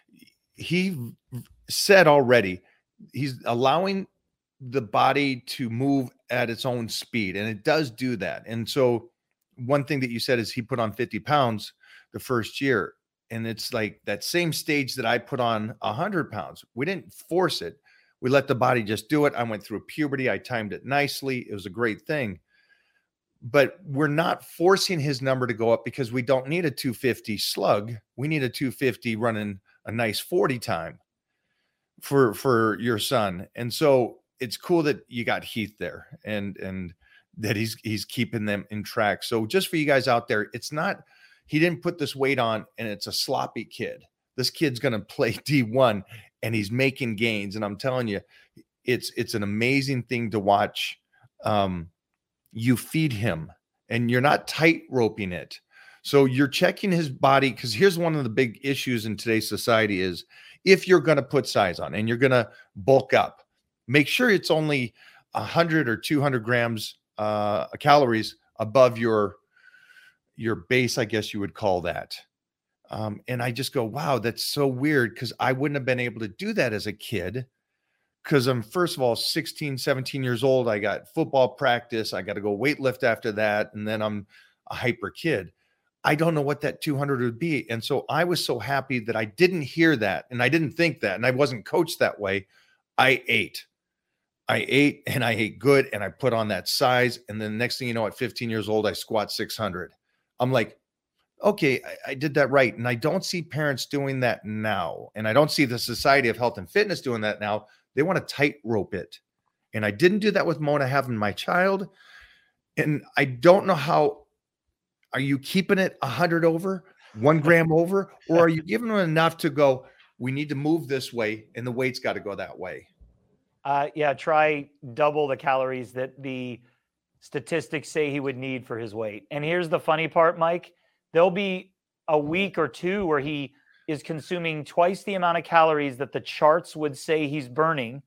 he said already, he's allowing the body to move at its own speed, and it does do that. And so one thing that you said is he put on fifty pounds the first year, and it's like that same stage that I put on one hundred pounds. We didn't force it. We let the body just do it. I went through puberty. I timed it nicely. It was a great thing. But we're not forcing his number to go up because we don't need a two fifty slug. We need a two fifty running a nice forty time for, for your son. And so it's cool that you got Heath there and, and that he's, he's keeping them in track. So just for you guys out there, it's not, he didn't put this weight on and it's a sloppy kid. This kid's going to play D one and he's making gains. And I'm telling you, it's, it's an amazing thing to watch. Um, you feed him and you're not tight roping it. So you're checking his body. Cause here's one of the big issues in today's society is if you're going to put size on and you're going to bulk up, make sure it's only a hundred or two hundred grams, uh, calories above your, your base, I guess you would call that. Um, and I just go, wow, that's so weird. Cause I wouldn't have been able to do that as a kid. Because I'm first of all sixteen, seventeen years old. I got football practice. I got to go weightlift after that. And then I'm a hyper kid. I don't know what that two hundred would be. And so I was so happy that I didn't hear that. And I didn't think that. And I wasn't coached that way. I ate. I ate and I ate good. And I put on that size. And then the next thing you know, at fifteen years old, I squat six hundred. I'm like, okay, I, I did that right. And I don't see parents doing that now. And I don't see the Society of Health and Fitness doing that now. They want to tightrope it. And I didn't do that with Mona having my child. And I don't know how, are you keeping it a hundred over, one gram over, or are you giving them enough to go, we need to move this way and the weight's got to go that way? Uh, yeah, try double the calories that the statistics say he would need for his weight. And here's the funny part, Mike. There'll be a week or two where he is consuming twice the amount of calories that the charts would say he's burning,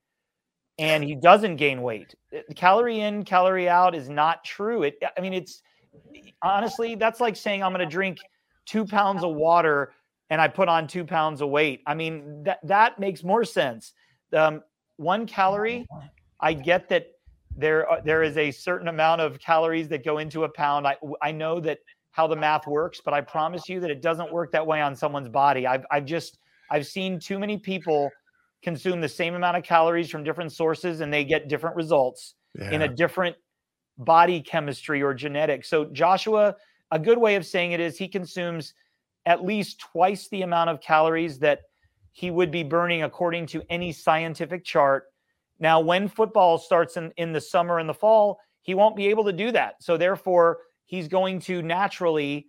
and he doesn't gain weight. Calorie in, calorie out is not true. It, I mean, it's honestly, that's like saying I'm going to drink two pounds of water and I put on two pounds of weight. I mean, that, that makes more sense. Um, one calorie, I get that there, there is a certain amount of calories that go into a pound. I, I know that how the math works, but I promise you that it doesn't work that way on someone's body. I've, I've just, I've seen too many people consume the same amount of calories from different sources and they get different results Yeah. in a different body chemistry or genetics. So Joshua, a good way of saying it is he consumes at least twice the amount of calories that he would be burning according to any scientific chart. Now, when football starts in, in the summer and the fall, he won't be able to do that. So therefore, he's going to naturally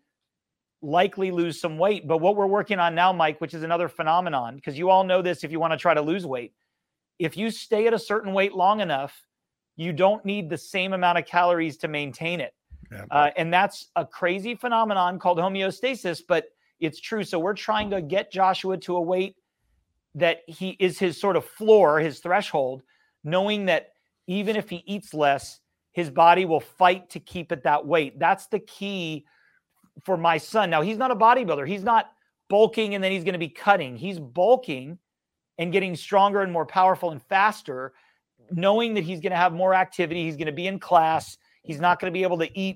likely lose some weight. But what we're working on now, Mike, which is another phenomenon, because you all know this if you want to try to lose weight, if you stay at a certain weight long enough, you don't need the same amount of calories to maintain it. Yeah. Uh, and that's a crazy phenomenon called homeostasis, but it's true. So we're trying to get Joshua to a weight that he is his sort of floor, his threshold, knowing that even if he eats less, his body will fight to keep it that weight. That's the key for my son. Now, he's not a bodybuilder. He's not bulking and then he's going to be cutting. He's bulking and getting stronger and more powerful and faster, knowing that he's going to have more activity. He's going to be in class. He's not going to be able to eat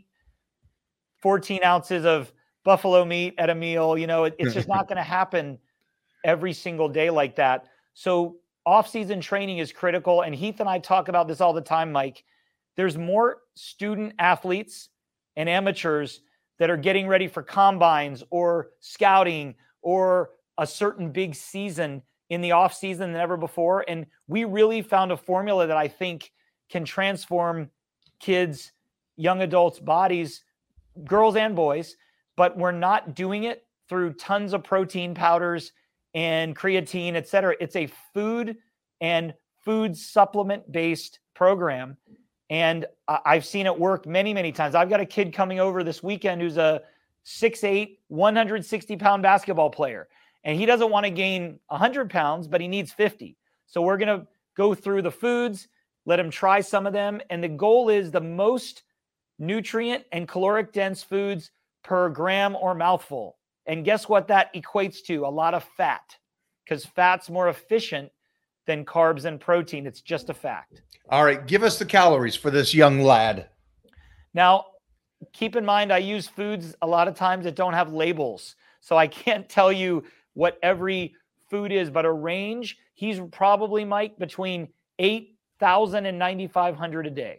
fourteen ounces of buffalo meat at a meal. You know, it, it's just not going to happen every single day like that. So off-season training is critical. And Heath and I talk about this all the time, Mike. There's more student athletes and amateurs that are getting ready for combines or scouting or a certain big season in the off season than ever before. And we really found a formula that I think can transform kids, young adults' bodies, girls and boys, but we're not doing it through tons of protein powders and creatine, et cetera. It's a food and food supplement based program. And I've seen it work many, many times. I've got a kid coming over this weekend who's a six eight, one hundred sixty pound basketball player. And he doesn't want to gain one hundred pounds, but he needs fifty. So we're going to go through the foods, let him try some of them. And the goal is the most nutrient and caloric dense foods per gram or mouthful. And guess what that equates to? A lot of fat, because fat's more efficient than carbs and protein. It's just a fact. All right. Give us the calories for this young lad. Now, keep in mind, I use foods a lot of times that don't have labels. So I can't tell you what every food is, but a range, he's probably, Mike, between eight thousand and ninety-five hundred a day.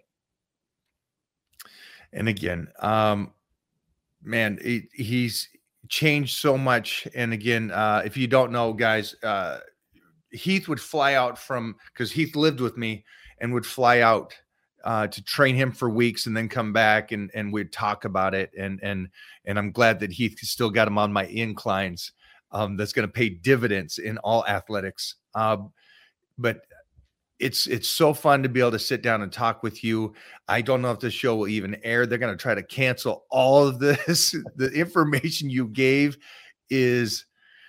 And again, um, man, it, he's changed so much. And again, uh, if you don't know, guys, uh, Heath would fly out from, because Heath lived with me, and would fly out uh, to train him for weeks and then come back and, and we'd talk about it. And, and, and I'm glad that Heath still got him on my inclines. Um, that's going to pay dividends in all athletics. Uh, but it's, it's so fun to be able to sit down and talk with you. I don't know if the show will even air. They're going to try to cancel all of this. The information you gave is,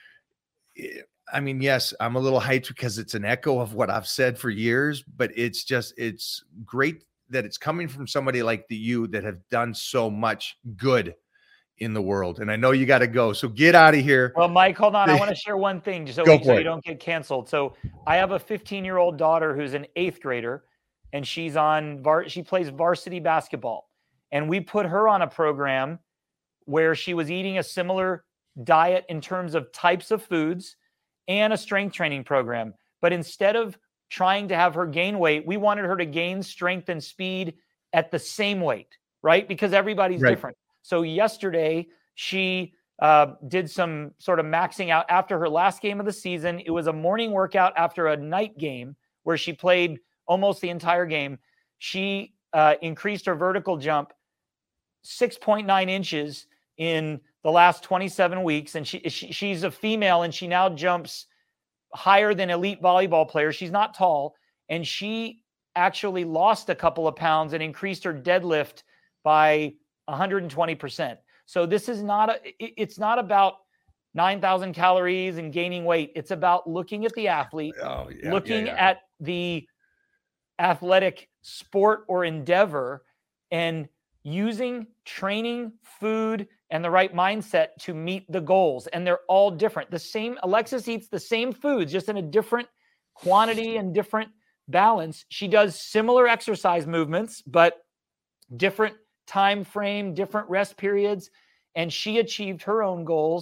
I mean, yes, I'm a little hyped because it's an echo of what I've said for years, but it's just, it's great that it's coming from somebody like the, you that have done so much good in the world. And I know you got to go, so get out of here. Well, Mike, hold on. I want to share one thing just so, we, so you don't get canceled. So I have a fifteen year old daughter who's an eighth grader, and she's on, var- she plays varsity basketball. And we put her on a program where she was eating a similar diet in terms of types of foods and a strength training program. But instead of trying to have her gain weight, we wanted her to gain strength and speed at the same weight, right? Because everybody's right. different. So yesterday she uh, did some sort of maxing out after her last game of the season. It was a morning workout after a night game where she played almost the entire game. She uh, increased her vertical jump six point nine inches in the last twenty-seven weeks. And she, she she's a female, and she now jumps higher than elite volleyball players. She's not tall. And she actually lost a couple of pounds and increased her deadlift by one hundred twenty percent. So this is not a, it's not about nine thousand calories and gaining weight. It's about looking at the athlete, oh, yeah, looking yeah, yeah. at the athletic sport or endeavor, and using training, food, and the right mindset to meet the goals. And they're all different. The same, Alexis eats the same foods, just in a different quantity and different balance. She does similar exercise movements, but different time frame, different rest periods. And she achieved her own goals.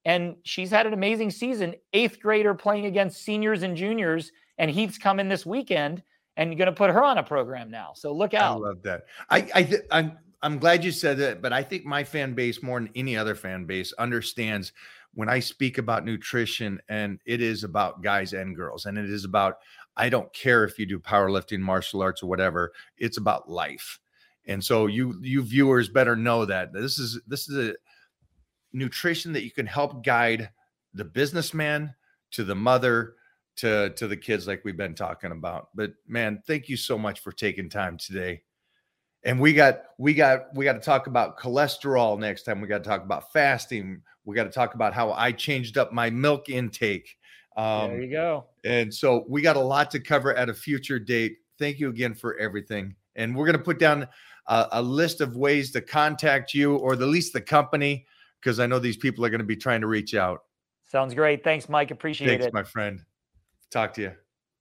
And she's had an amazing season, eighth grader playing against seniors and juniors, and Heath's coming this weekend and you're going to put her on a program now. So look out. I love that. I, I, th- I'm, I'm glad you said that, but I think my fan base more than any other fan base understands when I speak about nutrition, and it is about guys and girls, and it is about, I don't care if you do powerlifting, martial arts, or whatever, it's about life. And so you, you viewers better know that this is, this is a nutrition that you can help guide the businessman to the mother, to, to the kids like we've been talking about. But man, thank you so much for taking time today. And we got, we got, we got to talk about cholesterol next time. We got to talk about fasting. We got to talk about how I changed up my milk intake. Um, there you go. And so we got a lot to cover at a future date. Thank you again for everything. And we're going to put down a, a list of ways to contact you, or at least the company, because I know these people are going to be trying to reach out. Sounds great. Thanks, Mike. Appreciate Thanks, it. my friend. Talk to you.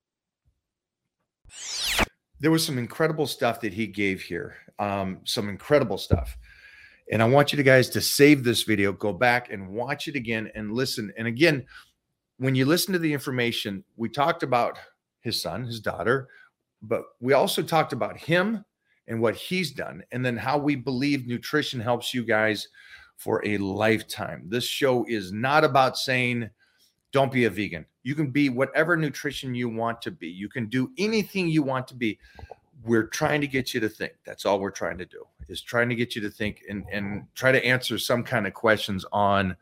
There was some incredible stuff that he gave here. Um, some incredible stuff. And I want you guys to save this video, go back and watch it again and listen. And again, when you listen to the information, we talked about his son, his daughter, but we also talked about him and what he's done, and then how we believe nutrition helps you guys for a lifetime. This show is not about saying, don't be a vegan. You can be whatever nutrition you want to be. You can do anything you want to be. We're trying to get you to think. That's all we're trying to do, is trying to get you to think and, and try to answer some kind of questions on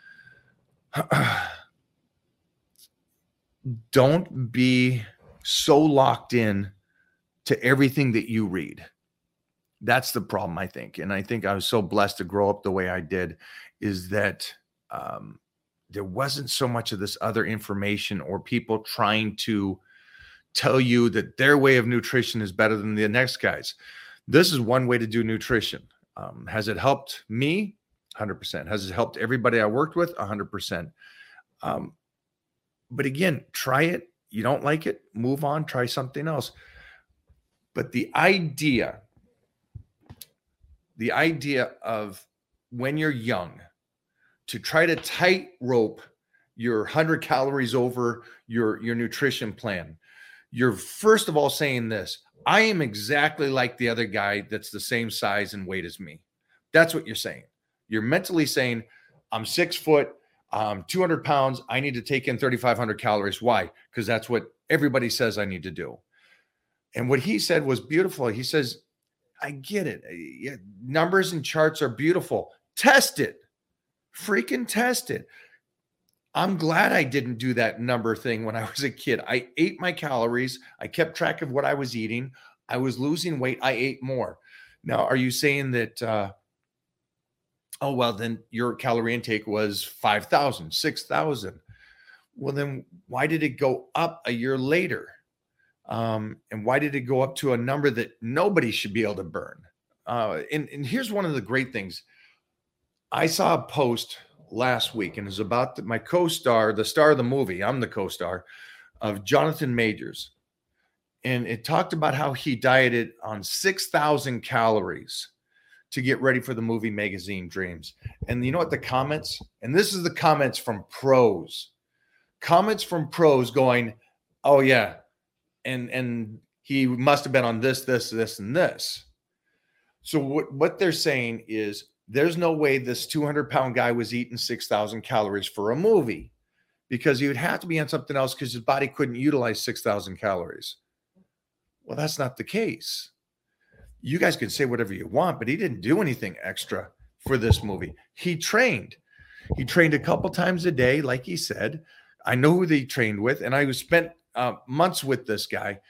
don't be so locked in to everything that you read. That's the problem, I think. And I think I was so blessed to grow up the way I did, is that um, there wasn't so much of this other information or people trying to tell you that their way of nutrition is better than the next guy's. This is one way to do nutrition. Um, has it helped me? one hundred percent. Has it helped everybody I worked with? one hundred percent. Um, but again, try it. You don't like it, move on, try something else. But the idea, the idea of when you're young, to try to tightrope your one hundred calories over your, your nutrition plan, you're first of all saying this: I am exactly like the other guy that's the same size and weight as me. That's what you're saying. You're mentally saying, I'm six foot, um, two hundred pounds. I need to take in thirty-five hundred calories. Why? Because that's what everybody says I need to do. And what he said was beautiful. He says, I get it. Yeah, numbers and charts are beautiful. Test it. Freaking test it. I'm glad I didn't do that number thing when I was a kid. I ate my calories. I kept track of what I was eating. I was losing weight. I ate more. Now, are you saying that, uh, oh, well, then your calorie intake was five thousand, six thousand. Well, then why did it go up a year later? Um, and why did it go up to a number that nobody should be able to burn? Uh, and, and here's one of the great things. I saw a post last week, and it's about the, my co-star, the star of the movie, I'm the co-star, of Jonathan Majors. And it talked about how he dieted on six thousand calories to get ready for the movie Magazine Dreams. And you know what the comments, and this is the comments from pros, comments from pros going, oh yeah, and and he must have been on this, this, this, and this. So what, what they're saying is, there's no way this two hundred pound guy was eating six thousand calories for a movie, because he would have to be on something else because his body couldn't utilize six thousand calories. Well, that's not the case. You guys can say whatever you want, but he didn't do anything extra for this movie. He trained. He trained a couple times a day, like he said. I know who they trained with, and I spent uh, months with this guy.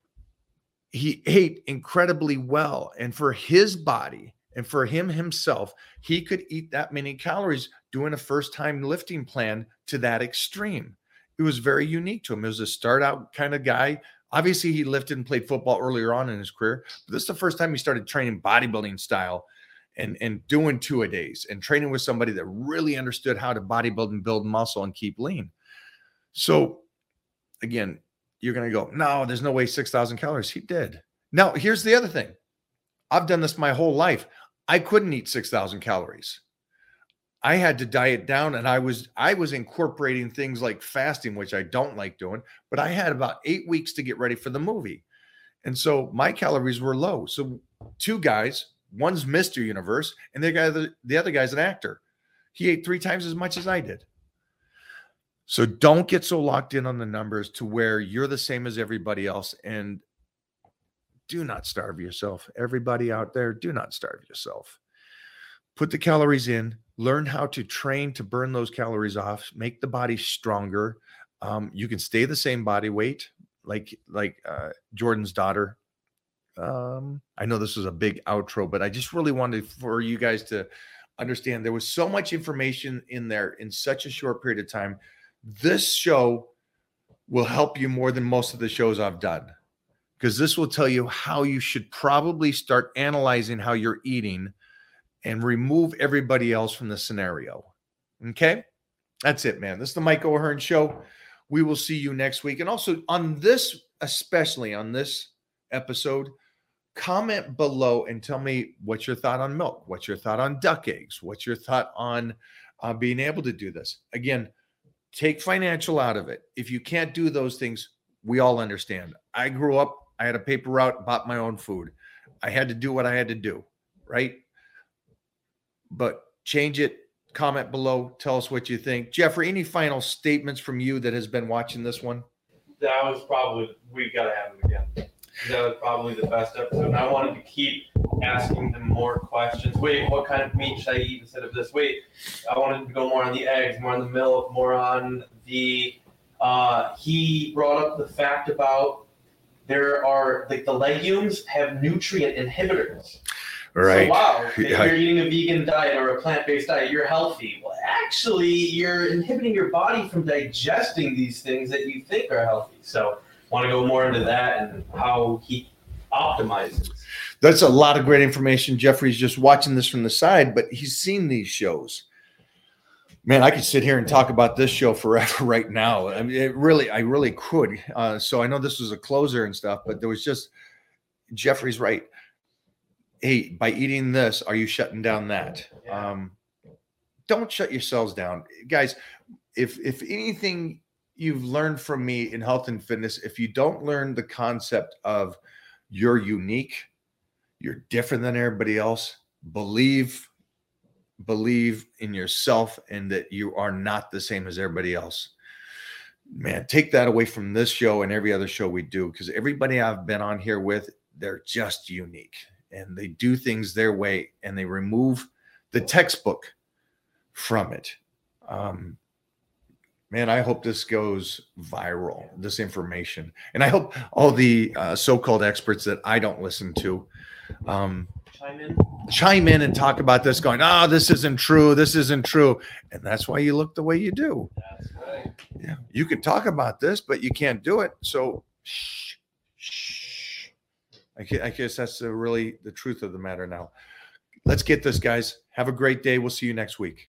He ate incredibly well, and for his body, and for him himself, he could eat that many calories doing a first-time lifting plan to that extreme. It was very unique to him. It was a start-out kind of guy. Obviously, he lifted and played football earlier on in his career, but this is the first time he started training bodybuilding style and, and doing two-a-days and training with somebody that really understood how to bodybuild and build muscle and keep lean. So, again, you're going to go, no, there's no way six thousand calories. He did. Now, here's the other thing. I've done this my whole life. I couldn't eat six thousand calories. I had to diet down, and I was I was incorporating things like fasting, which I don't like doing, but I had about eight weeks to get ready for the movie. And so my calories were low. So two guys, one's Mister Universe, and the guy the, the other guy's an actor. He ate three times as much as I did. So don't get so locked in on the numbers to where you're the same as everybody else, and do not starve yourself. Everybody out there, do not starve yourself. Put the calories in, learn how to train to burn those calories off, make the body stronger. Um, you can stay the same body weight, like like uh, Jordan's daughter. Um, I know this was a big outro, but I just really wanted for you guys to understand there was so much information in there in such a short period of time. This show will help you more than most of the shows I've done, because this will tell you how you should probably start analyzing how you're eating and remove everybody else from the scenario. Okay? That's it, man. This is the Mike O'Hearn Show. We will see you next week. And also on this, especially on this episode, comment below and tell me what's your thought on milk, what's your thought on duck eggs, what's your thought on uh, being able to do this. Again, take financial out of it. If you can't do those things, we all understand. I grew up, I had a paper route, bought my own food. I had to do what I had to do, right? But change it. Comment below. Tell us what you think. Jeffrey, any final statements from you that has been watching this one? That was probably, we got to have him again. That was probably the best episode. And I wanted to keep asking him more questions. Wait, what kind of meat should I eat instead of this? Wait, I wanted to go more on the eggs, more on the milk, more on the, uh, he brought up the fact about there are, like the legumes have nutrient inhibitors. Right. So, wow, if Yeah. you're eating a vegan diet or a plant-based diet, you're healthy. Well, actually, you're inhibiting your body from digesting these things that you think are healthy. So want to go more into that and how he optimizes. That's a lot of great information. Jeffrey's just watching this from the side, but he's seen these shows. Man, I could sit here and talk about this show forever right now. I mean, it really, I really could. Uh, so I know this was a closer and stuff, but there was just, Jeffrey's right. Hey, by eating this, are you shutting down that? Yeah. Um, don't shut yourselves down. Guys, if if anything you've learned from me in health and fitness, if you don't learn the concept of you're unique, you're different than everybody else, believe, believe in yourself and that you are not the same as everybody else. Man, take that away from this show and every other show we do, because everybody I've been on here with, they're just unique. And they do things their way, and they remove the textbook from it. Um, man, I hope this goes viral, this information. And I hope all the uh, so-called experts that I don't listen to um, Chime in. chime in and talk about this, going, oh, this isn't true, this isn't true. And that's why you look the way you do. That's right. Yeah, you can talk about this, but you can't do it. So shh, shh. I guess that's the really the truth of the matter now. Let's get this, guys. Have a great day. We'll see you next week.